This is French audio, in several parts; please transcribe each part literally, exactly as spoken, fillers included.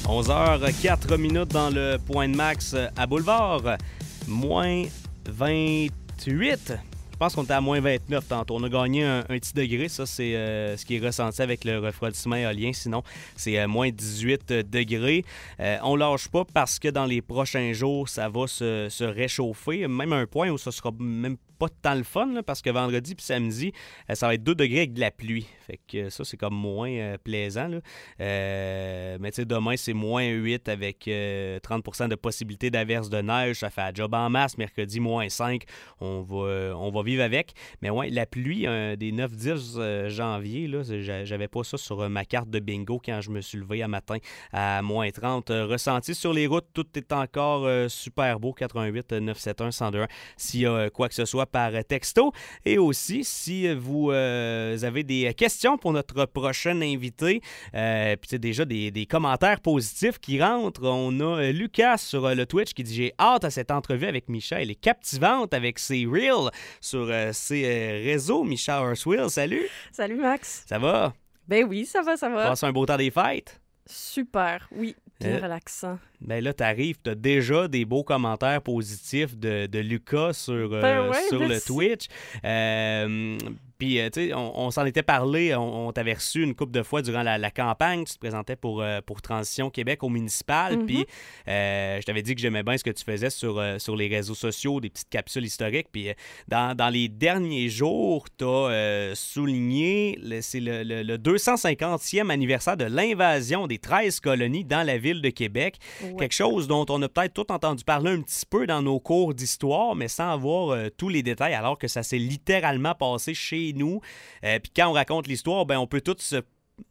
onze heures quatre minutes dans le point de max à Boulevard. Moins vingt-huit. Je pense qu'on était à moins vingt-neuf tantôt. On a gagné un, un petit degré. Ça, c'est euh, ce qui est ressenti avec le refroidissement éolien. Sinon, c'est euh, moins dix-huit degrés. Euh, on lâche pas parce que dans les prochains jours, ça va se, se réchauffer. Même un point où ça sera même pas tant le fun, là, parce que vendredi puis samedi, euh, ça va être deux degrés avec de la pluie. Fait que ça, c'est comme moins euh, plaisant. Là. Euh, mais tu sais, demain, c'est moins huit avec euh, trente pour cent de possibilité d'averse de neige. Ça fait un job en masse. Mercredi, moins cinq. On va, euh, on va vivre avec. Mais ouais, la pluie euh, des neuf dix euh, janvier, là, j'avais pas ça sur euh, ma carte de bingo quand je me suis levé à matin à moins trente. Euh, ressenti sur les routes, tout est encore euh, super beau. quatre-vingt-huit neuf cent soixante-et-un cent deux. S'il y a euh, quoi que ce soit par texto. Et aussi, si vous euh, avez des questions pour notre prochain invité, euh, puis déjà des, des commentaires positifs qui rentrent. On a Lucas sur le Twitch qui dit « J'ai hâte à cette entrevue avec Micha. Elle est captivante avec ses reels sur euh, ses euh, réseaux. » Micha Horswill, salut! Salut Max! Ça va? Ben oui, ça va, ça va. Passe un beau temps des fêtes? Super, oui. Bien euh, relaxant. Ben là, t'arrives, t'as déjà des beaux commentaires positifs de, de Lucas sur, euh, ben ouais, sur le merci. Twitch. Euh, Puis, euh, tu sais, on, on s'en était parlé, on, on t'avait reçu une couple de fois durant la, la campagne. Tu te présentais pour, euh, pour Transition Québec au municipal. Mm-hmm. Puis, euh, je t'avais dit que j'aimais bien ce que tu faisais sur, euh, sur les réseaux sociaux, des petites capsules historiques. Puis, euh, dans, dans les derniers jours, tu as euh, souligné, le, c'est le, le, le deux cent cinquantième anniversaire de l'invasion des treize colonies dans la ville de Québec. Ouais. Quelque chose dont on a peut-être tout entendu parler un petit peu dans nos cours d'histoire, mais sans avoir euh, tous les détails, alors que ça s'est littéralement passé chez nous. Euh, puis quand on raconte l'histoire, ben on peut tous se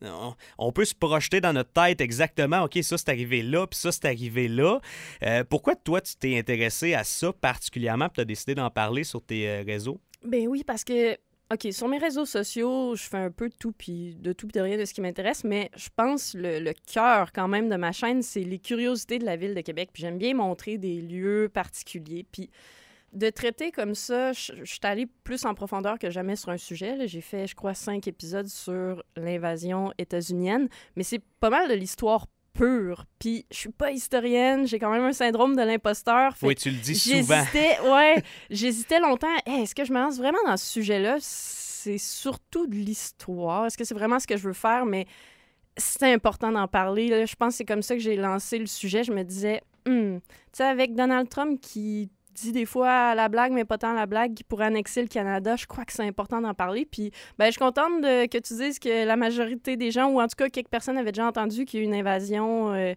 on peut se projeter dans notre tête exactement, OK, ça c'est arrivé là, puis ça c'est arrivé là. Euh, pourquoi toi tu t'es intéressé à ça particulièrement, puis tu as décidé d'en parler sur tes euh, réseaux? Ben oui, parce que OK, sur mes réseaux sociaux, je fais un peu de tout puis de tout puis de rien de ce qui m'intéresse, mais je pense le, le cœur quand même de ma chaîne, c'est les curiosités de la ville de Québec. Puis j'aime bien montrer des lieux particuliers. Puis de traiter comme ça, je, je suis allée plus en profondeur que jamais sur un sujet. Là. J'ai fait, je crois, cinq épisodes sur l'invasion états-unienne, mais c'est pas mal de l'histoire pure. Puis je suis pas historienne, j'ai quand même un syndrome de l'imposteur. Oui, tu le dis souvent. J'hésitais, ouais, j'hésitais longtemps. Hey, est-ce que je me lance vraiment dans ce sujet-là? C'est surtout de l'histoire. Est-ce que c'est vraiment ce que je veux faire? Mais c'est important d'en parler. Là. Je pense que c'est comme ça que j'ai lancé le sujet. Je me disais, hmm, tu sais, avec Donald Trump qui dit des fois la blague, mais pas tant la blague, qui pourrait annexer le Canada, je crois que c'est important d'en parler. Puis, ben, je suis contente de, que tu dises que la majorité des gens, ou en tout cas quelques personnes avaient déjà entendu qu'il y a eu une invasion euh,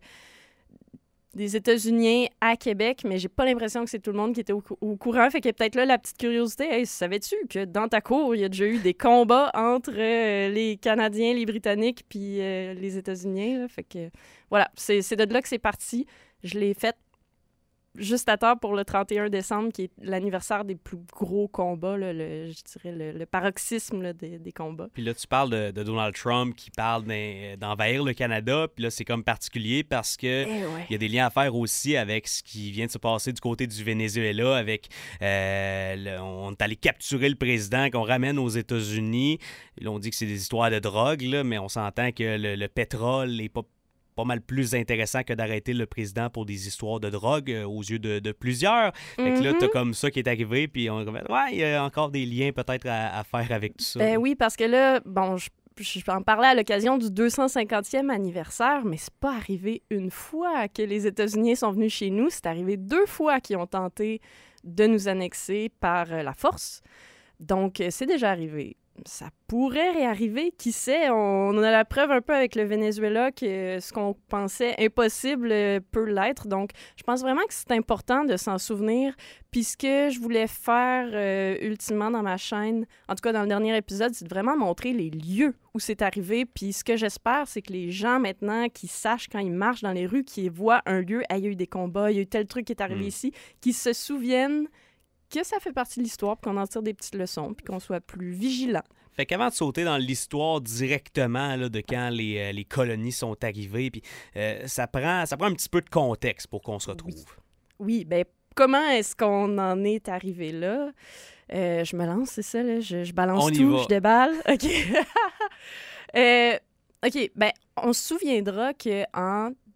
des États-Unis à Québec, mais j'ai pas l'impression que c'est tout le monde qui était au, au courant. Fait qu'il y a peut-être là la petite curiosité. Hey, savais-tu que dans ta cour, il y a déjà eu des combats entre euh, les Canadiens, les Britanniques, puis euh, les États-Unis? Là? Fait que voilà, c'est, c'est de là que c'est parti. Je l'ai fait juste à temps pour le trente et un décembre, qui est l'anniversaire des plus gros combats, là, le, je dirais le, le paroxysme là, des, des combats. Puis là, tu parles de, de Donald Trump qui parle d'envahir le Canada, puis là, c'est comme particulier parce que eh ouais. il y a des liens à faire aussi avec ce qui vient de se passer du côté du Venezuela, avec euh, le, on est allé capturer le président qu'on ramène aux États-Unis. Là, on dit que c'est des histoires de drogue, là, mais on s'entend que le, le pétrole n'est pas pas mal plus intéressant que d'arrêter le président pour des histoires de drogue euh, aux yeux de, de plusieurs. Fait que là, t'as comme ça qui est arrivé, puis on ouais, il y a encore des liens peut-être à, à faire avec tout ça. Ben oui, parce que là, bon, je, je en parlais à l'occasion du deux cent cinquantième anniversaire, mais c'est pas arrivé une fois que les États-Unis sont venus chez nous, c'est arrivé deux fois qu'ils ont tenté de nous annexer par euh, la force. Donc, euh, c'est déjà arrivé. Ça pourrait réarriver, qui sait? On a la preuve un peu avec le Venezuela que ce qu'on pensait impossible peut l'être. Donc, je pense vraiment que c'est important de s'en souvenir. Puis ce que je voulais faire euh, ultimement dans ma chaîne, en tout cas dans le dernier épisode, c'est de vraiment montrer les lieux où c'est arrivé. Puis ce que j'espère, c'est que les gens maintenant qui sachent quand ils marchent dans les rues, qui voient un lieu, ah, il y a eu des combats, il y a eu tel truc qui est arrivé mmh. ici, qui se souviennent que ça fait partie de l'histoire, puis qu'on en tire des petites leçons, puis qu'on soit plus vigilant. Fait qu'avant de sauter dans l'histoire directement là, de quand les, euh, les colonies sont arrivées, puis euh, ça prend ça prend un petit peu de contexte pour qu'on se retrouve. Oui, oui bien, comment est-ce qu'on en est arrivé là? Euh, je me lance, c'est ça, là? Je, je balance on tout, je déballe. OK. euh, OK, bien, on se souviendra qu'en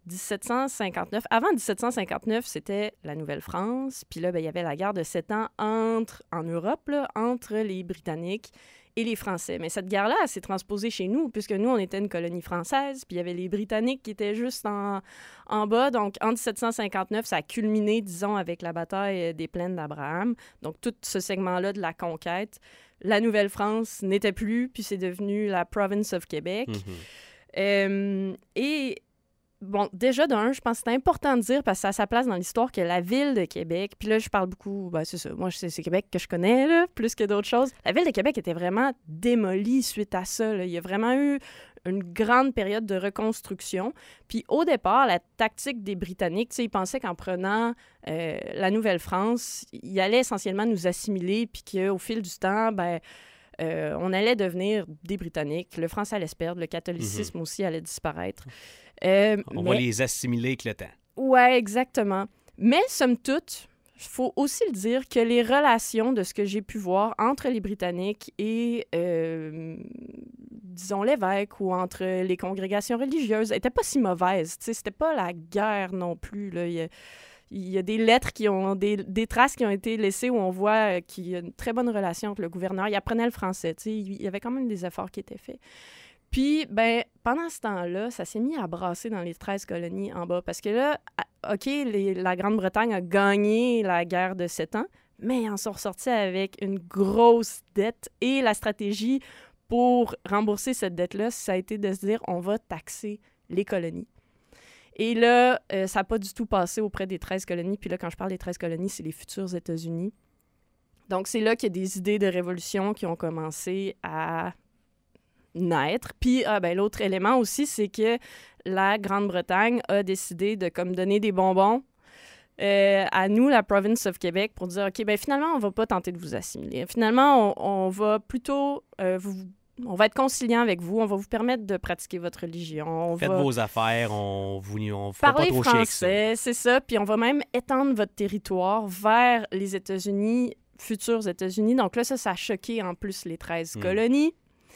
dix-sept cent cinquante-neuf. Avant dix-sept cent cinquante-neuf, c'était la Nouvelle-France. Puis là, ben, il y avait la guerre de sept ans entre, en Europe, là, entre les Britanniques et les Français. Mais cette guerre-là, elle s'est transposée chez nous, puisque nous, on était une colonie française, puis il y avait les Britanniques qui étaient juste en, en bas. Donc, en dix-sept cent cinquante-neuf, ça a culminé, disons, avec la bataille des Plaines d'Abraham. Donc, tout ce segment-là de la conquête. La Nouvelle-France n'était plus, puis c'est devenu la Province of Québec. Mm-hmm. Euh, et... Bon, déjà, d'un, je pense que c'est important de dire, parce que ça a sa place dans l'histoire, que la ville de Québec, puis là, je parle beaucoup, ben, c'est ça, moi, c'est, c'est Québec que je connais, là, plus que d'autres choses. La ville de Québec était vraiment démolie suite à ça, là. Il y a vraiment eu une grande période de reconstruction. Puis au départ, la tactique des Britanniques, tu sais, ils pensaient qu'en prenant euh, la Nouvelle-France, ils allaient essentiellement nous assimiler, puis qu'au fil du temps, ben euh, on allait devenir des Britanniques, le français allait se perdre, le catholicisme mm-hmm. aussi allait disparaître. Euh, On mais... va les assimiler avec le temps. Ouais, exactement. Mais, somme toute, il faut aussi le dire que les relations de ce que j'ai pu voir entre les Britanniques et, euh, disons, l'évêque ou entre les congrégations religieuses n'étaient pas si mauvaises. T'sais, c'était pas la guerre non plus. Là. Il y a, il y a des lettres qui ont... Des, des traces qui ont été laissées où on voit qu'il y a une très bonne relation entre le gouverneur. Il apprenait le français. T'sais, il y avait quand même des efforts qui étaient faits. Puis, ben, pendant ce temps-là, ça s'est mis à brasser dans les treize colonies en bas. Parce que là, OK, les, la Grande-Bretagne a gagné la guerre de sept ans, mais ils en sont ressortis avec une grosse dette. Et la stratégie pour rembourser cette dette-là, ça a été de se dire, on va taxer les colonies. Et là, euh, ça n'a pas du tout passé auprès des treize colonies. Puis là, quand je parle des treize colonies, c'est les futurs États-Unis. Donc, c'est là qu'il y a des idées de révolution qui ont commencé à naître. Puis, ah, ben, l'autre élément aussi, c'est que la Grande-Bretagne a décidé de comme donner des bonbons euh, à nous, la Province of Québec, pour dire, OK, ben finalement, on va pas tenter de vous assimiler. Finalement, on, on va plutôt... Euh, vous, on va être conciliant avec vous, on va vous permettre de pratiquer votre religion. On Faites va vos affaires, on vous on fera parler pas trop français, chic, c'est ça. Puis on va même étendre votre territoire vers les États-Unis, futurs États-Unis. Donc là, ça, ça a choqué en plus les treize hmm. colonies.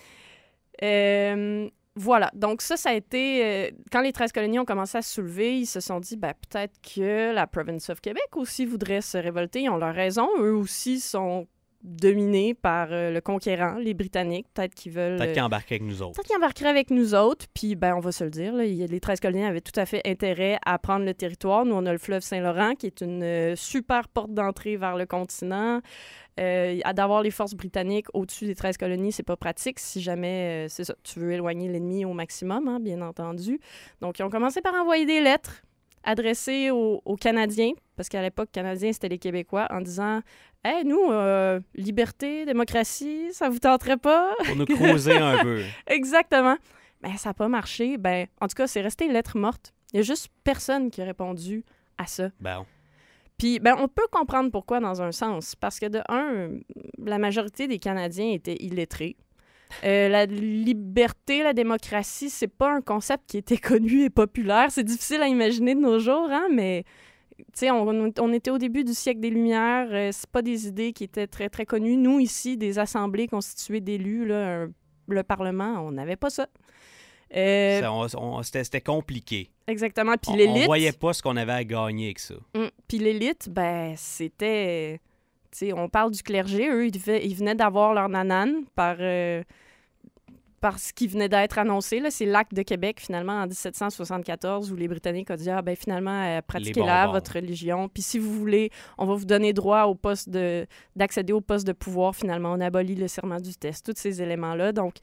Euh, voilà. Donc ça, ça a été... Euh, quand les treize colonies ont commencé à se soulever, ils se sont dit, ben, peut-être que la Province of Québec aussi voudrait se révolter. Ils ont leur raison. Eux aussi sont dominés par euh, le conquérant, les Britanniques. Peut-être qu'ils veulent... Peut-être qu'ils embarqueraient avec nous autres. Peut-être qu'ils embarqueraient avec nous autres. Puis, ben, on va se le dire, là, les treize colonies avaient tout à fait intérêt à prendre le territoire. Nous, on a le fleuve Saint-Laurent, qui est une euh, super porte d'entrée vers le continent. Euh, d'avoir les forces britanniques au-dessus des treize colonies, c'est pas pratique si jamais, euh, c'est ça, tu veux éloigner l'ennemi au maximum, hein, bien entendu. Donc, ils ont commencé par envoyer des lettres adressées aux, aux Canadiens, parce qu'à l'époque, Canadiens, c'était les Québécois, en disant « Hey, nous, euh, liberté, démocratie, ça vous tenterait pas? » Pour nous creuser un peu. Exactement. Ben, ça n'a pas marché. Ben, en tout cas, c'est resté lettre morte. Il y a juste personne qui a répondu à ça. Bon. Puis, ben, on peut comprendre pourquoi dans un sens. Parce que, de un, la majorité des Canadiens étaient illettrés. Euh, la liberté, la démocratie, c'est pas un concept qui était connu et populaire. C'est difficile à imaginer de nos jours, hein, mais... Tu sais, on, on était au début du siècle des Lumières. Euh, c'est pas des idées qui étaient très, très connues. Nous, ici, des assemblées constituées d'élus, là, un, le Parlement, on n'avait pas ça. Euh, ça on, on, c'était, c'était compliqué. Exactement. Puis on, l'élite... On voyait pas ce qu'on avait à gagner avec ça. Hum, puis l'élite, ben, c'était... Tu sais, on parle du clergé. Eux, ils, devaient, ils venaient d'avoir leur nanane par... Euh, par ce qui venait d'être annoncé. Là, c'est l'Acte de Québec, finalement, en dix-sept cent soixante-quatorze, où les Britanniques ont dit « Ah, ben finalement, euh, pratiquez-la, votre religion. Puis si vous voulez, on va vous donner droit au poste de, d'accéder au poste de pouvoir. Finalement, on abolit le serment du test. » Tous ces éléments-là. Donc,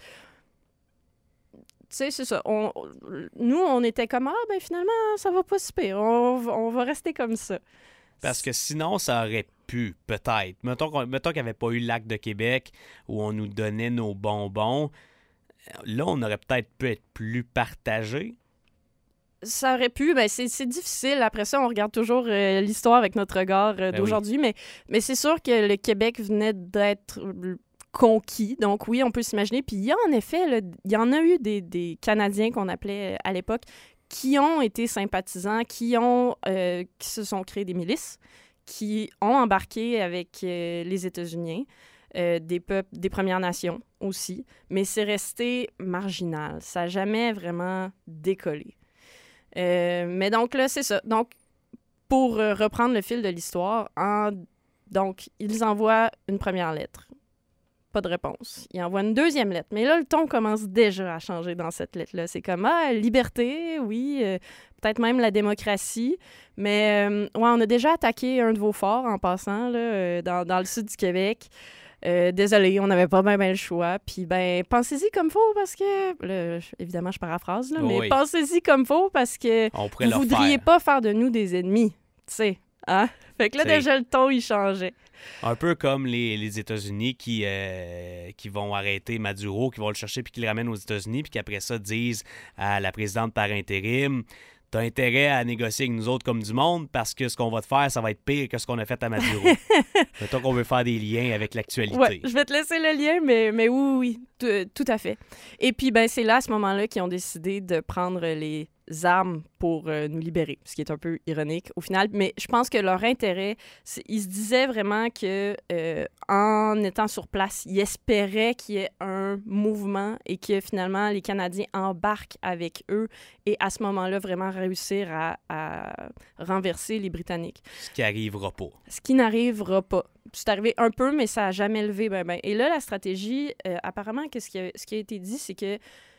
tu sais, c'est ça. On, nous, on était comme « Ah, ben finalement, ça va pas si pire. On, on va rester comme ça. » Parce que sinon, ça aurait pu, peut-être. Mettons, qu'on, mettons qu'il n'y avait pas eu l'Acte de Québec, où on nous donnait nos bonbons. Là, on aurait peut-être pu être plus partagé. Ça aurait pu, ben c'est, c'est difficile. Après ça, on regarde toujours euh, l'histoire avec notre regard euh, d'aujourd'hui, ben oui. mais, mais c'est sûr que le Québec venait d'être conquis. Donc oui, on peut s'imaginer. Puis il y a en effet, là, il y en a eu des, des Canadiens qu'on appelait à l'époque qui ont été sympathisants, qui, ont, euh, qui se sont créés des milices, qui ont embarqué avec euh, les États-Unis. Euh, des peuples, des Premières Nations aussi, mais c'est resté marginal. Ça n'a jamais vraiment décollé. Euh, mais donc là, c'est ça. Donc, pour euh, reprendre le fil de l'histoire, en... donc, ils envoient une première lettre. Pas de réponse. Ils envoient une deuxième lettre. Mais là, le ton commence déjà à changer dans cette lettre-là. C'est comme, ah, liberté, oui, euh, peut-être même la démocratie. Mais, euh, ouais, on a déjà attaqué un de vos forts en passant, là, euh, dans, dans le sud du Québec. Euh, désolé, on n'avait pas bien ben le choix. Puis, ben, pensez-y comme faut parce que... Là, je- évidemment, je paraphrase, là, mais Oui. pensez-y comme faut parce que On pourrait vous leur voudriez faire. pas faire de nous des ennemis, tu sais. Hein? Fait que là, T'sais. déjà, le ton, il changeait. Un peu comme les, les États-Unis qui, euh, qui vont arrêter Maduro, qui vont le chercher puis qui le ramènent aux États-Unis, puis qui après ça disent à la présidente par intérim, t'as intérêt à négocier avec nous autres comme du monde parce que ce qu'on va te faire, ça va être pire que ce qu'on a fait à Maduro. Mettons qu'on veut faire des liens avec l'actualité. Ouais, je vais te laisser le lien, mais, mais oui, oui, oui, tout, tout à fait. Et puis, ben, c'est là, à ce moment-là, qu'ils ont décidé de prendre les armes pour euh, nous libérer, ce qui est un peu ironique au final. Mais je pense que leur intérêt, c'est- ils se disaient vraiment que euh, en étant sur place, ils espéraient qu'il y ait un mouvement et que finalement, les Canadiens embarquent avec eux et à ce moment-là, vraiment réussir à, à renverser les Britanniques. Ce qui arrivera pas. Ce qui n'arrivera pas. C'est arrivé un peu, mais ça n'a jamais levé ben ben. Et là, la stratégie, euh, apparemment, que ce, qui a, ce qui a été dit, c'est que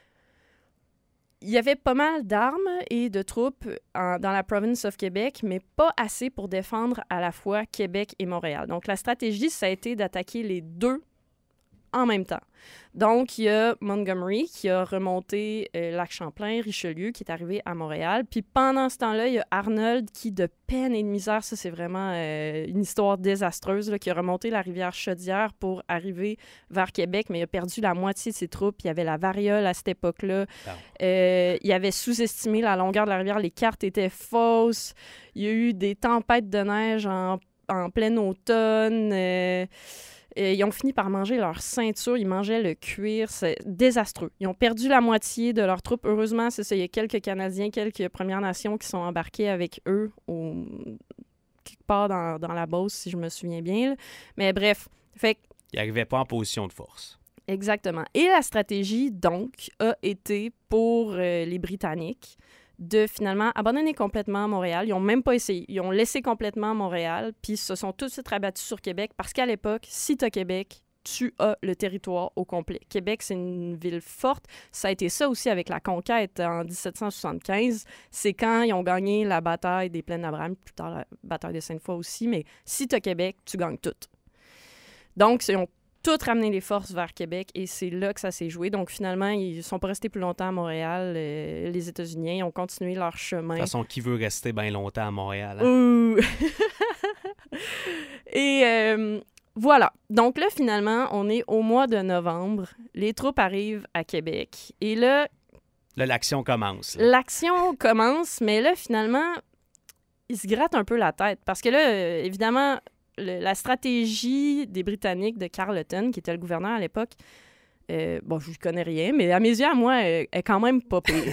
il y avait pas mal d'armes et de troupes en- dans la province of Québec, mais pas assez pour défendre à la fois Québec et Montréal. Donc, la stratégie, ça a été d'attaquer les deux en même temps. Donc, il y a Montgomery qui a remonté euh, Lac-Champlain, Richelieu, qui est arrivé à Montréal. Puis pendant ce temps-là, il y a Arnold qui, de peine et de misère, ça c'est vraiment euh, une histoire désastreuse, là, qui a remonté la rivière Chaudière pour arriver vers Québec, mais il a perdu la moitié de ses troupes. Il y avait la variole à cette époque-là. Ah. Euh, il avait sous-estimé la longueur de la rivière. Les cartes étaient fausses. Il y a eu des tempêtes de neige en, en plein automne. Euh, et ils ont fini par manger leur ceinture, ils mangeaient le cuir, c'est désastreux. Ils ont perdu la moitié de leurs troupes. Heureusement, c'est ça, il y a quelques Canadiens, quelques Premières Nations qui sont embarqués avec eux au... quelque part dans, dans la Beauce, si je me souviens bien. Là. Mais bref, fait que Il n'arrivait pas en position de force. exactement. Et la stratégie, donc, a été pour euh, les Britanniques de finalement abandonner complètement Montréal. Ils n'ont même pas essayé. Ils ont laissé complètement Montréal, puis ils se sont tout de suite rabattus sur Québec parce qu'à l'époque, si tu as Québec, tu as le territoire au complet. Québec, c'est une ville forte. Ça a été ça aussi avec la conquête en dix-sept cent soixante-quinze. C'est quand ils ont gagné la bataille des Plaines d'Abraham, plus tard la bataille de Sainte-Foy aussi, mais si tu as Québec, tu gagnes tout. Donc, ils ont tout ramené les forces vers Québec et c'est là que ça s'est joué. Donc, finalement, ils ne sont pas restés plus longtemps à Montréal. Euh, les États-Unis ils ont continué leur chemin. De toute façon, qui veut rester bien longtemps à Montréal? Hein? Ouh! Et euh, voilà. Donc là, finalement, on est au mois de novembre. Les troupes arrivent à Québec. Et là, Là, l'action commence. là. l'action commence, mais là, finalement, ils se grattent un peu la tête. Parce que là, euh, évidemment, le- la stratégie des Britanniques de Carleton, qui était le gouverneur à l'époque, euh, bon, je ne connais rien, mais à mes yeux, à moi, elle est quand même pas pire.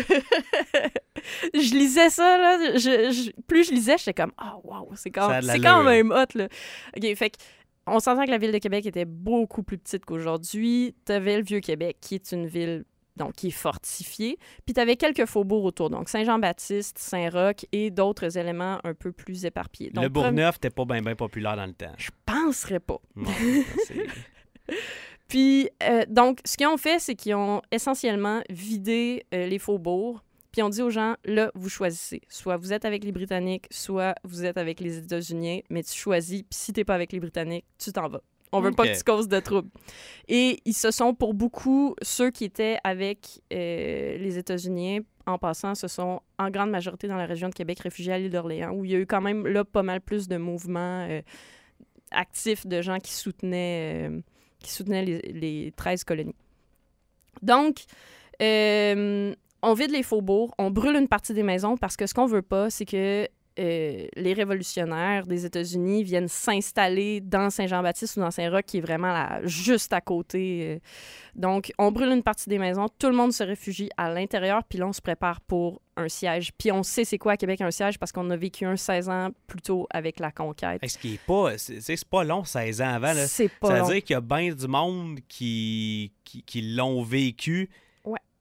Je lisais ça, là, je, je- plus je lisais, j'étais comme « Ah, wow, c'est quand, Ça a de c'est l'allure. quand même hot, là. » OK, fait que on s'entend que la ville de Québec était beaucoup plus petite qu'aujourd'hui. T'avais le Vieux-Québec, qui est une ville donc qui est fortifiée. Puis t'avais quelques faubourgs autour, donc Saint-Jean-Baptiste, Saint-Roch et d'autres éléments un peu plus éparpillés. Donc, Le Bourgneuf n'était pas bien populaire dans le temps. je penserais pas. Non, c'est- Puis, euh, donc, ce qu'ils ont fait, c'est qu'ils ont essentiellement vidé euh, les faubourgs. Puis, on dit aux gens, là, vous choisissez. Soit vous êtes avec les Britanniques, soit vous êtes avec les États-Unis, mais tu choisis. Puis, si t'es pas avec les Britanniques, tu t'en vas. On veut pas Ok. que tu causes de troubles. Et ils se sont, pour beaucoup, ceux qui étaient avec euh, les États-Unis, en passant, se sont en grande majorité dans la région de Québec réfugiés à l'île d'Orléans, où il y a eu quand même là pas mal plus de mouvements euh, actifs de gens qui soutenaient, euh, qui soutenaient les, les treize colonies. Donc, euh, on vide les faubourgs, on brûle une partie des maisons parce que ce qu'on veut pas, c'est que euh, les révolutionnaires des États-Unis viennent s'installer dans Saint-Jean-Baptiste ou dans Saint-Roch, qui est vraiment là, juste à côté. euh. Donc, on brûle une partie des maisons, tout le monde se réfugie à l'intérieur, puis là, on se prépare pour un siège. Puis on sait c'est quoi à Québec un siège parce qu'on a vécu un seize ans plus tôt avec la conquête. Est-ce qu'il est pas... C'est, c'est c'est pas long, seize ans avant. Là. C'est pas Ça long. veut dire qu'il y a bien du monde qui, qui, qui l'ont vécu. Ouais. Puis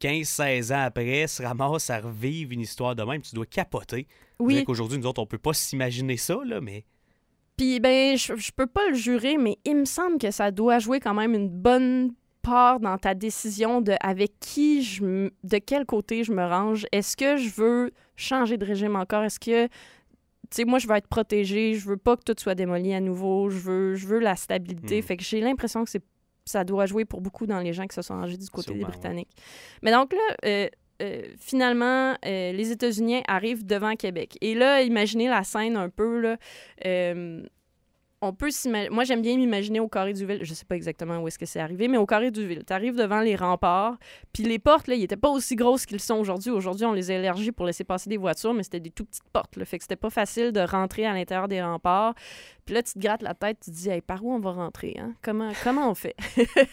quinze seize ans après, se ramasse à revivre une histoire de même. Tu dois capoter. Oui. C'est qu'aujourd'hui, nous autres, on peut pas s'imaginer ça, là, mais... Puis, ben, je, je peux pas le jurer, mais il me semble que ça doit jouer quand même une bonne part dans ta décision de avec qui je m- de quel côté je me range. Est-ce que je veux changer de régime encore? Est-ce que, tu sais, moi, je veux être protégée, je veux pas que tout soit démoli à nouveau, je veux, je veux la stabilité. Mm. Fait que j'ai l'impression que c'est ça doit jouer pour beaucoup dans les gens qui se sont rangés du côté Sûrement, des Britanniques. Ouais. Mais donc là, euh, euh, finalement, euh, les États-Unis arrivent devant Québec. Et là, imaginez la scène un peu, là. Euh, on peut s'imaginer... Moi, j'aime bien m'imaginer au Carré du Ville. Je sais pas exactement où est-ce que c'est arrivé, mais au Carré du Ville. Tu arrives devant les remparts, puis les portes, là, ils étaient pas aussi grosses qu'ils sont aujourd'hui. Aujourd'hui, on les a élargis pour laisser passer des voitures, mais c'était des tout petites portes, là. Fait que c'était pas facile de rentrer à l'intérieur des remparts. Puis là, tu te grattes la tête, tu te dis, hey, par où on va rentrer, hein? Comment, comment on fait?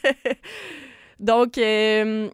Donc, euh,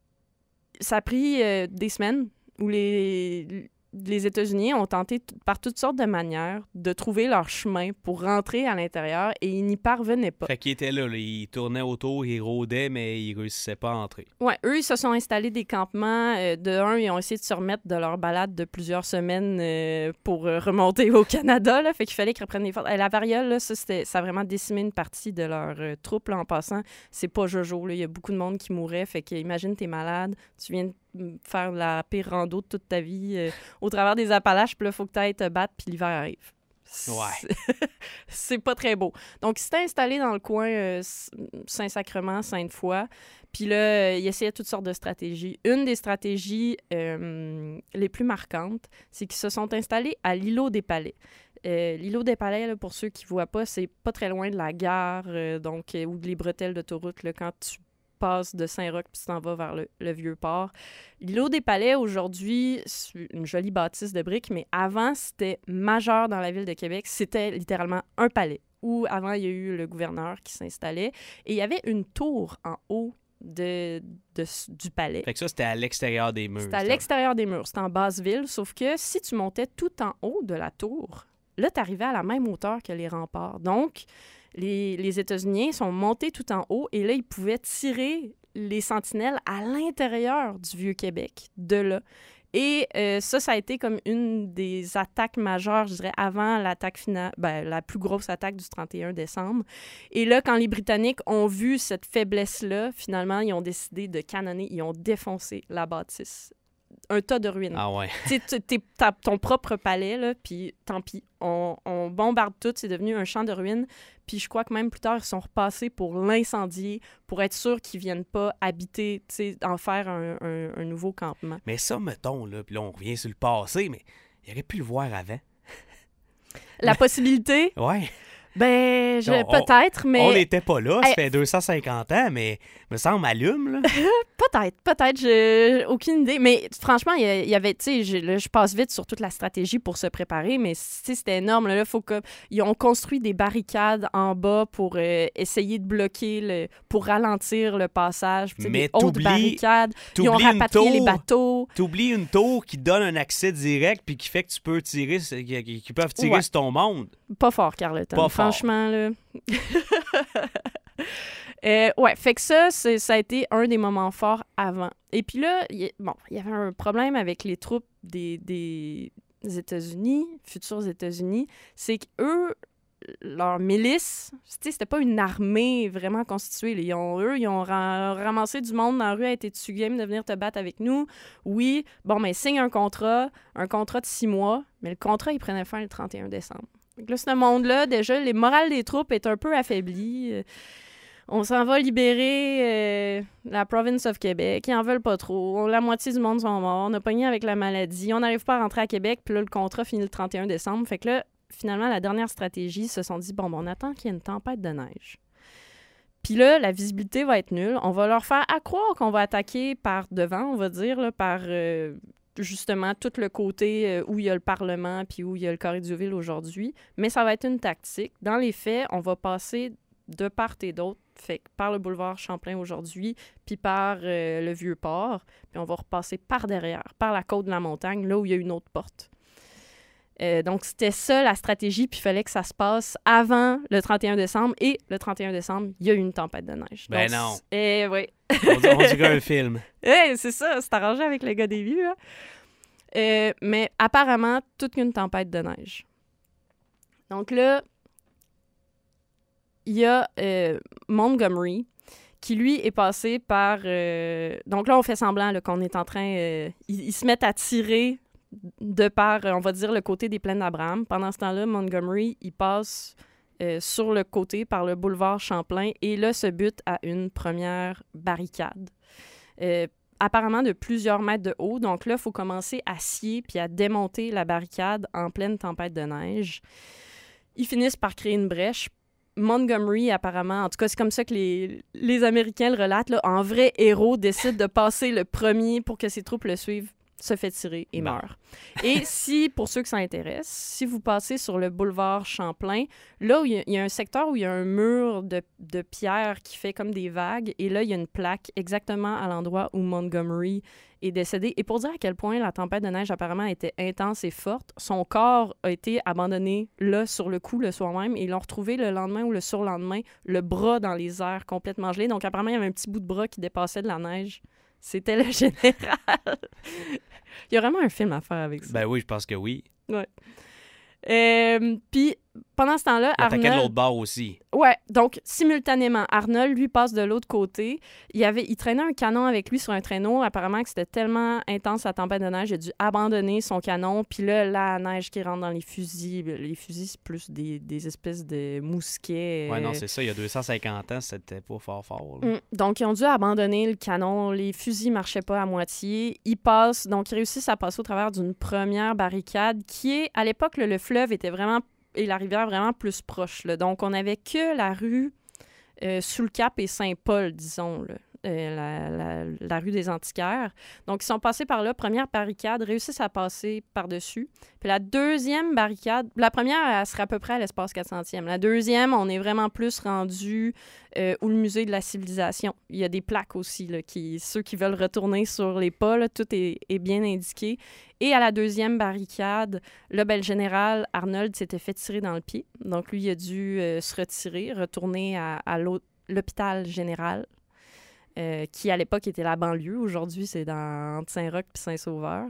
ça a pris euh, des semaines où les, les États-Unis ont tenté t- par toutes sortes de manières de trouver leur chemin pour rentrer à l'intérieur et ils n'y parvenaient pas. Fait qu'ils étaient là, là, ils tournaient autour, ils rôdaient, mais ils réussissaient pas à entrer. Ouais, eux, ils se sont installés des campements. Euh, de un, ils ont essayé de se remettre de leur balade de plusieurs semaines euh, pour euh, remonter au Canada. Là, fait qu'il fallait qu'ils reprennent des forces. Euh, la variole, là, ça, c'était, ça a vraiment décimé une partie de leur euh, troupe, là, en passant. C'est pas jojo, là. Il y a beaucoup de monde qui mourait. Fait que, imagine, t'es malade, tu viens de faire la pire rando de toute ta vie euh, au travers des Appalaches, puis là, il faut que tu ailles te battre, puis l'hiver arrive. Ouais. C'est pas très beau. Donc, il s'était installé dans le coin euh, Saint-Sacrement, Sainte-Foy, puis là, euh, il essayait toutes sortes de stratégies. Une des stratégies euh, les plus marquantes, c'est qu'ils se sont installés à l'îlot des Palais. Euh, l'îlot des Palais, là, pour ceux qui ne voient pas, c'est pas très loin de la gare, euh, donc, euh, ou des bretelles d'autoroute, là, quand tu passes de Saint-Roch puis tu t'en vas vers le, le Vieux-Port. L'îlot des Palais, aujourd'hui, c'est une jolie bâtisse de briques, mais avant, c'était majeur dans la ville de Québec. C'était littéralement un palais où, avant, il y a eu le gouverneur qui s'installait et il y avait une tour en haut de, de, du palais. Fait que ça, c'était à l'extérieur des murs. C'était à l'extérieur des murs. C'était en basse ville, sauf que si tu montais tout en haut de la tour, là, tu arrivais à la même hauteur que les remparts. Donc, Les, les États-Unis sont montés tout en haut et là, ils pouvaient tirer les sentinelles à l'intérieur du Vieux-Québec, de là. Et euh, ça, ça a été comme une des attaques majeures, je dirais, avant l'attaque finale, ben, la plus grosse attaque du trente et un décembre. Et là, quand les Britanniques ont vu cette faiblesse-là, finalement, ils ont décidé de canonner, ils ont défoncé la bâtisse. Un tas de ruines. Ah ouais. Tu sais, t'es- t'as ton propre palais, là, puis tant pis. On, on bombarde tout, c'est devenu un champ de ruines. Puis je crois que même plus tard, ils sont repassés pour l'incendier, pour être sûr qu'ils viennent pas habiter, tu sais, en faire un, un, un nouveau campement. Mais ça, mettons, là, puis là, on revient sur le passé, mais il aurait pu le voir avant. La possibilité, Ouais. ben, je- On- peut-être, mais... On n'était pas là, ça Hey. fait deux cent cinquante ans, mais me semble allume, là. Peut-être, peut-être, j'ai aucune idée. Mais franchement, il y, a- il y avait, tu sais, je, là, je passe vite sur toute la stratégie pour se préparer, mais tu sais, c'était énorme. Là, faut que, ils ont construit des barricades en bas pour euh, essayer de bloquer, le, pour ralentir le passage. Tu sais, Mais des hautes t'oublies- barricades. Ils ont t'oublies une rapatrié les tour. bateaux. T'oublies une tour qui donne un accès direct puis qui fait que tu peux tirer, qui, qui peuvent tirer Ouais. sur ton monde. Pas fort, Carleton. Pas fort. Franchement, là. Euh, ouais, fait que ça, c'est, ça a été un des moments forts avant. Et puis là, il y, bon, il y avait un problème avec les troupes des, des États-Unis, futurs États-Unis, c'est qu'eux, leur milice, tu sais, c'était pas une armée vraiment constituée. Là. Ils ont, eux, ils ont ra- ramassé du monde dans la rue, a été tu game de venir te battre avec nous? Oui, bon, mais signe un contrat, un contrat de six mois, mais le contrat, il prenait fin le trente et un décembre. Donc là, ce monde-là, déjà, les morales des troupes est un peu affaibli. Euh, On s'en va libérer euh, la province of Québec. Ils en veulent pas trop. La moitié du monde sont morts. On a pogné avec la maladie. On n'arrive pas à rentrer à Québec. Puis là, le contrat finit le trente et un décembre. Fait que là, finalement, la dernière stratégie, ils se sont dit, bon, bon on attend qu'il y ait une tempête de neige. Puis là, la visibilité va être nulle. On va leur faire à croire qu'on va attaquer par devant, on va dire, là, par euh, justement tout le côté euh, où il y a le Parlement puis où il y a le Carré du Ville aujourd'hui. Mais ça va être une tactique. Dans les faits, on va passer de part et d'autre, fait que par le boulevard Champlain aujourd'hui, puis par euh, le Vieux-Port, puis on va repasser par derrière, par la côte de la montagne, là où il y a une autre porte. Euh, donc, c'était ça la stratégie, puis il fallait que ça se passe avant le trente et un décembre. Et le trente et un décembre, il y a eu une tempête de neige. Ben donc, non. Eh oui. On, dit- on dirait un film. Hey, c'est ça, c'est arrangé avec le gars des vues. Hein. Euh, mais apparemment, toute une tempête de neige. Donc là, il y a euh, Montgomery qui, lui, est passé par... euh, Donc là, on fait semblant là, qu'on est en train... euh, Ils, ils se mettent à tirer de par, euh, on va dire, le côté des plaines d'Abraham. Pendant ce temps-là, Montgomery, il passe euh, sur le côté par le boulevard Champlain et là se bute à une première barricade. Euh, apparemment de plusieurs mètres de haut. Donc là, il faut commencer à scier puis à démonter la barricade en pleine tempête de neige. Ils finissent par créer une brèche. Montgomery, apparemment, en tout cas, c'est comme ça que les, les Américains le relatent, là, en vrai héros, décide de passer le premier pour que ses troupes le suivent, se fait tirer et Bon. meurt. Et si, pour ceux que ça intéresse, si vous passez sur le boulevard Champlain, là, où il y a, il y a un secteur où il y a un mur de, de pierre qui fait comme des vagues, et là, il y a une plaque exactement à l'endroit où Montgomery est décédé. Et pour dire à quel point la tempête de neige apparemment était intense et forte, son corps a été abandonné là, sur le coup, le soir même, et ils l'ont retrouvé le lendemain ou le surlendemain, le bras dans les airs complètement gelé. Donc apparemment, il y avait un petit bout de bras qui dépassait de la neige. C'était le général. Il y a vraiment un film à faire avec ça. Ben oui, je pense que oui. Ouais. Euh, Puis, pendant ce temps-là, Il attaquait de Arnold... l'autre bord aussi. Ouais, donc, simultanément, Arnold, lui, passe de l'autre côté. Il, avait... il traînait un canon avec lui sur un traîneau. Apparemment que c'était tellement intense, la tempête de neige, il a dû abandonner son canon. Puis là, la neige qui rentre dans les fusils. Les fusils, c'est plus des, des espèces de mousquets. Ouais, euh, non, c'est ça. Il y a deux cent cinquante ans, c'était pas fort fort. là. Mm. Donc, ils ont dû abandonner le canon. Les fusils marchaient pas à moitié. Ils passent, donc ils réussissent à passer au travers d'une première barricade qui est, à l'époque, là, le fleuve était vraiment, et la rivière vraiment plus proche. Là. Donc, on n'avait que la rue euh, sous le Cap et Saint-Paul, disons, là. Euh, la, la, la rue des Antiquaires. Donc, ils sont passés par là. Première barricade, réussissent à passer par-dessus. Puis la deuxième barricade, la première, elle serait à peu près à l'espace quatre centième. La deuxième, on est vraiment plus rendu euh, où le musée de la civilisation. Il y a des plaques aussi, là, qui, ceux qui veulent retourner sur les pas, là, tout est, est bien indiqué. Et à la deuxième barricade, là, ben, le général Arnold s'était fait tirer dans le pied. Donc, lui, il a dû euh, se retirer, retourner à, à l'hôpital général. Euh, qui à l'époque était la banlieue. Aujourd'hui, c'est dans entre Saint-Roch et Saint-Sauveur.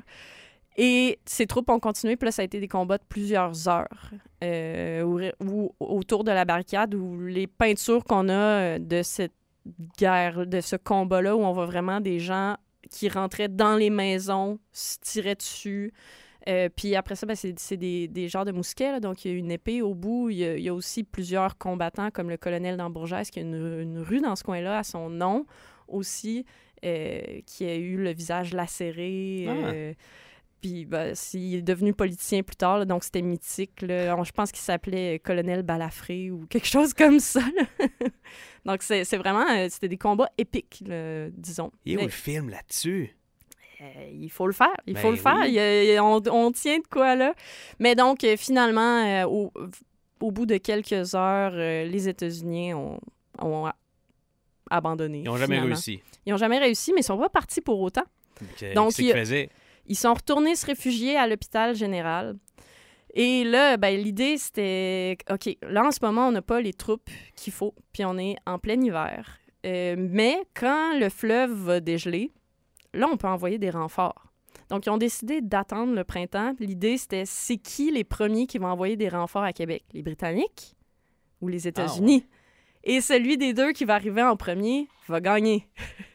Et ces troupes ont continué, puis là, ça a été des combats de plusieurs heures euh, où, où, autour de la barricade, où les peintures qu'on a de cette guerre, de ce combat-là, où on voit vraiment des gens qui rentraient dans les maisons, se tiraient dessus. Euh, puis après ça, ben, c'est, c'est des, des genres de mousquets, là. Donc il y a une épée au bout. Il y a, il y a aussi plusieurs combattants, comme le colonel d'Ambourgès, qui a une, une rue dans ce coin-là à son nom aussi, euh, qui a eu le visage lacéré. Euh, Ah. Puis ben, il est devenu politicien plus tard, là, donc c'était mythique. Là. On, je pense qu'il s'appelait colonel Balafré ou quelque chose comme ça. Là. Donc c'est, c'est vraiment, euh, c'était des combats épiques, là, disons. Il y a où Mais- le film là-dessus? Euh, il faut le faire, il Ben faut le faire. oui. Il y a- il y a- on, on tient de quoi, là. Mais donc, euh, finalement, euh, au, au bout de quelques heures, euh, les États-Unis ont, ont a- abandonné. Ils n'ont jamais finalement. réussi. Ils n'ont jamais réussi, mais ils sont pas partis pour autant. Que- Donc, Qu'est-ce il y qu'ils a- faisaient? Ils sont retournés se réfugier à l'hôpital général. Et là, ben, l'idée, c'était... OK, là, en ce moment, on n'a pas les troupes qu'il faut, puis on est en plein hiver. Euh, mais quand le fleuve va dégeler, là, on peut envoyer des renforts. Donc, ils ont décidé d'attendre le printemps. L'idée, c'était, c'est qui les premiers qui vont envoyer des renforts à Québec? Les Britanniques ou les États-Unis? Et celui des deux qui va arriver en premier va gagner.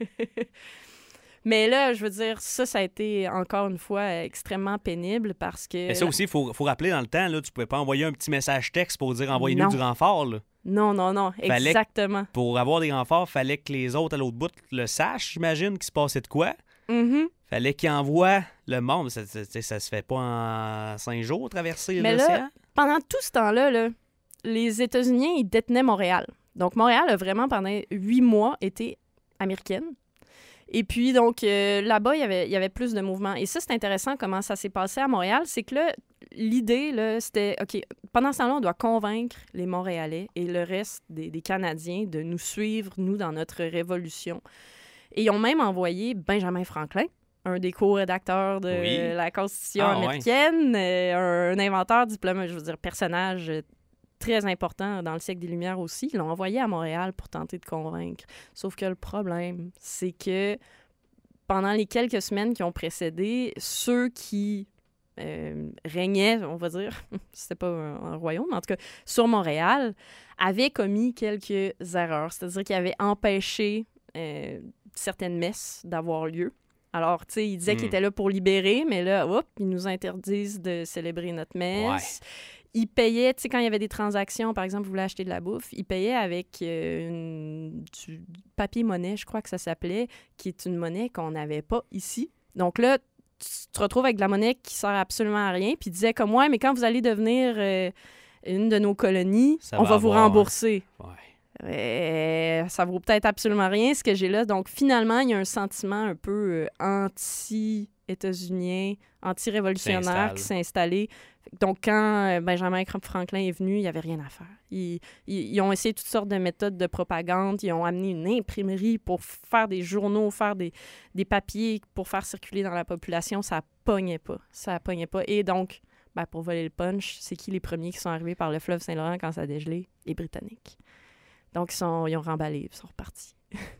Mais là, je veux dire, ça, ça a été, encore une fois, extrêmement pénible parce que... Mais ça aussi, il faut, faut rappeler dans le temps, là, tu pouvais pas envoyer un petit message texte pour dire envoyez-nous Non. du renfort. Là. Non, non, non, Fallait- exactement. Pour avoir des renforts, fallait que les autres à l'autre bout le sachent, j'imagine, qu'il se passait de quoi. Mhm. Fallait qu'ils envoient le monde. Ça, ça, ça, ça se fait pas en cinq jours traverser Mais là, l'océan. Pendant tout ce temps-là, là, les États-Unis, ils détenaient Montréal. Donc, Montréal a vraiment, pendant huit mois, été américaine. Et puis, donc, euh, là-bas, il y avait, il y avait plus de mouvements. Et ça, c'est intéressant comment ça s'est passé à Montréal. C'est que là, l'idée, là, c'était, OK, pendant ce temps-là, on doit convaincre les Montréalais et le reste des, des Canadiens de nous suivre, nous, dans notre révolution. Et ils ont même envoyé Benjamin Franklin, un des co-rédacteurs de Oui. la Constitution Ah, américaine, ouais. euh, un, un inventeur, diplôme, je veux dire, personnage très important dans le siècle des Lumières aussi. Ils l'ont envoyé à Montréal pour tenter de convaincre. Sauf que le problème, c'est que pendant les quelques semaines qui ont précédé, ceux qui euh, régnaient, on va dire, c'était pas un, un royaume, mais en tout cas, sur Montréal, avaient commis quelques erreurs. C'est-à-dire qu'ils avaient empêché euh, certaines messes d'avoir lieu. Alors, tu sais, ils disaient mm. qu'ils étaient là pour libérer, mais là, hop, ils nous interdisent de célébrer notre messe. Ouais. Ils payaient, tu sais, quand il y avait des transactions, par exemple, vous voulez acheter de la bouffe, ils payaient avec euh, une, du papier-monnaie, je crois que ça s'appelait, qui est une monnaie qu'on n'avait pas ici. Donc là, tu te retrouves avec de la monnaie qui sert absolument à rien, puis ils disaient comme, ouais, mais quand vous allez devenir euh, une de nos colonies, ça on va, va vous rembourser. Ouais. Euh, ça vaut peut-être absolument rien, ce que j'ai là. Donc, finalement, il y a un sentiment un peu euh, anti-états-unien, anti-révolutionnaire qui s'est installé. Donc, quand Benjamin Franklin est venu, il n'y avait rien à faire. Ils, ils, ils ont essayé toutes sortes de méthodes de propagande. Ils ont amené une imprimerie pour faire des journaux, faire des, des papiers pour faire circuler dans la population. Ça pognait pas. Ça pognait pas. Et donc, ben, pour voler le punch, c'est qui les premiers qui sont arrivés par le fleuve Saint-Laurent quand ça a dégelé? Les Britanniques. Donc, ils, sont, ils ont remballé, ils sont repartis.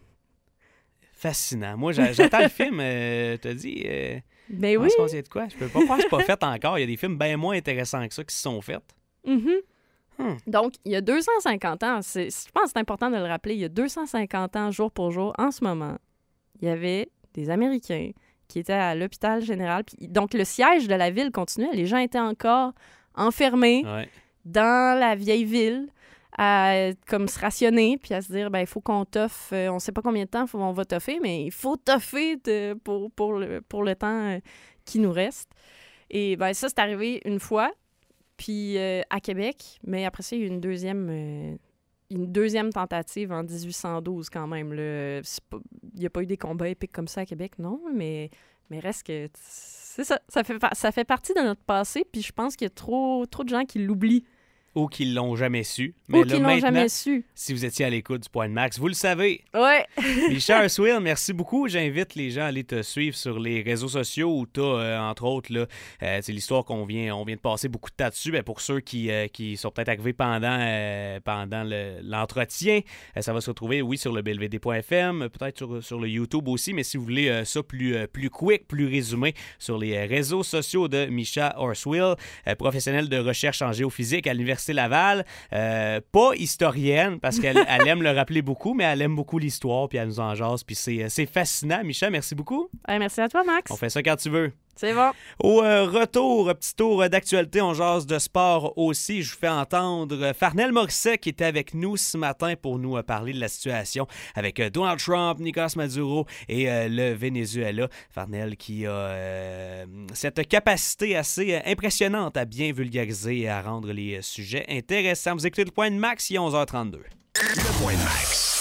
Fascinant. Moi, j'attends le film. Euh, t'as dit... Euh... Ben oui. On se de quoi? Je peux pas croire que c'est pas fait encore. Il y a des films bien moins intéressants que ça qui se sont faits. Mm-hmm. Hmm. Donc, il y a deux cent cinquante ans, c'est, je pense que c'est important de le rappeler, il y a deux cent cinquante ans, jour pour jour, en ce moment, il y avait des Américains qui étaient à l'hôpital général. Puis, donc, le siège de la ville continuait. Les gens étaient encore enfermés ouais. dans la vieille ville, à comme se rationner, puis à se dire, ben il faut qu'on toffe, euh, on sait pas combien de temps faut, on va toffer, mais il faut toffer de, pour, pour, le, pour le temps euh, qui nous reste. Et ben ça, c'est arrivé une fois, puis euh, à Québec, mais après ça, il y a eu une deuxième, euh, une deuxième tentative en dix-huit cent douze quand même. Il n'y a pas eu des combats épiques comme ça à Québec, non, mais, mais reste que... C'est ça, ça fait, ça fait partie de notre passé, puis je pense qu'il y a trop, trop de gens qui l'oublient. Ou qu'ils l'ont jamais su. Mais ou là, qu'ils l'ont jamais su. Si vous étiez à l'écoute du Point de Max, vous le savez. Ouais. Micha Arswill, merci beaucoup. J'invite les gens à aller te suivre sur les réseaux sociaux où tu as, euh, entre autres, là, euh, c'est l'histoire qu'on vient, on vient de passer beaucoup de temps dessus. Ben, pour ceux qui, euh, qui sont peut-être arrivés pendant, euh, pendant le, l'entretien, euh, ça va se retrouver, oui, sur le B L V D point F M, peut-être sur, sur le YouTube aussi, mais si vous voulez euh, ça plus, euh, plus quick, plus résumé, sur les réseaux sociaux de Micha Arswill, euh, professionnelle de recherche en géophysique à l'Université Laval, euh, pas historienne, parce qu'elle elle aime le rappeler beaucoup, mais elle aime beaucoup l'histoire, puis elle nous en jase, puis c'est, c'est fascinant. Micha, merci beaucoup. Ouais, merci à toi, Max. On fait ça quand tu veux. C'est bon. Au euh, retour, petit tour d'actualité, on jase de sport aussi. Je vous fais entendre Farnell Morisset qui était avec nous ce matin pour nous euh, parler de la situation avec euh, Donald Trump, Nicolás Maduro et euh, le Venezuela. Farnell qui a euh, cette capacité assez euh, impressionnante à bien vulgariser et à rendre les euh, sujets intéressants. Vous écoutez le Point de Max, il est onze heures trente-deux. Le Point de Max.